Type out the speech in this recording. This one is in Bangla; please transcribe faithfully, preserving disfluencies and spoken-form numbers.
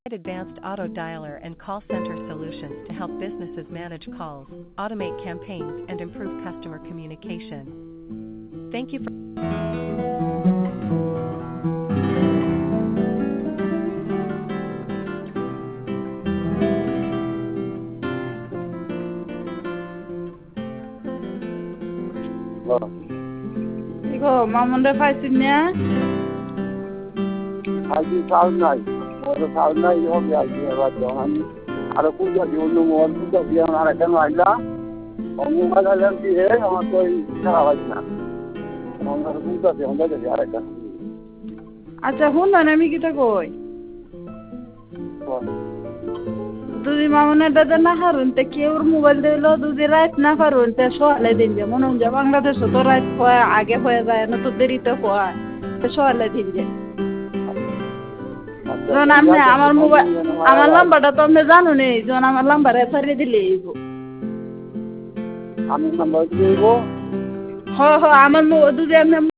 Advanced auto dialer and call center solutions to help businesses manage calls, automate campaigns, and improve customer communication. Thank you for 이거 마문데 파이스냐? 아직 사은나이, 모두 사은나이 여기 아직 해봤죠. 한 하루 꾸겨 요는 뭐 꾸겨 그냥 하나 되는 아니라 업무가 달라는 뒤에 아마 또 이사가지나. 뭔가 꾸겨 병도 되지 않을까. আচ্ছা শুন না আমি কিটা কই দুদি মামুনে দাদা না হারুন তে কেউর মোবাইল দিল দুদি রাত না পারুন তে সকালে দিন যে মনে হয় বাংলাদেশে তো রাত হয় আগে হয়ে যায় না তো দেরিতে হয় তে সকালে দিন যে যখন আপনি আমার মোবাইল আমার নাম্বারটা তো আপনি জানো নি যখন আমার নাম্বার ছাড়িয়ে দিলে আমি নাম্বার দিব হ হ আমার দুদি আপনি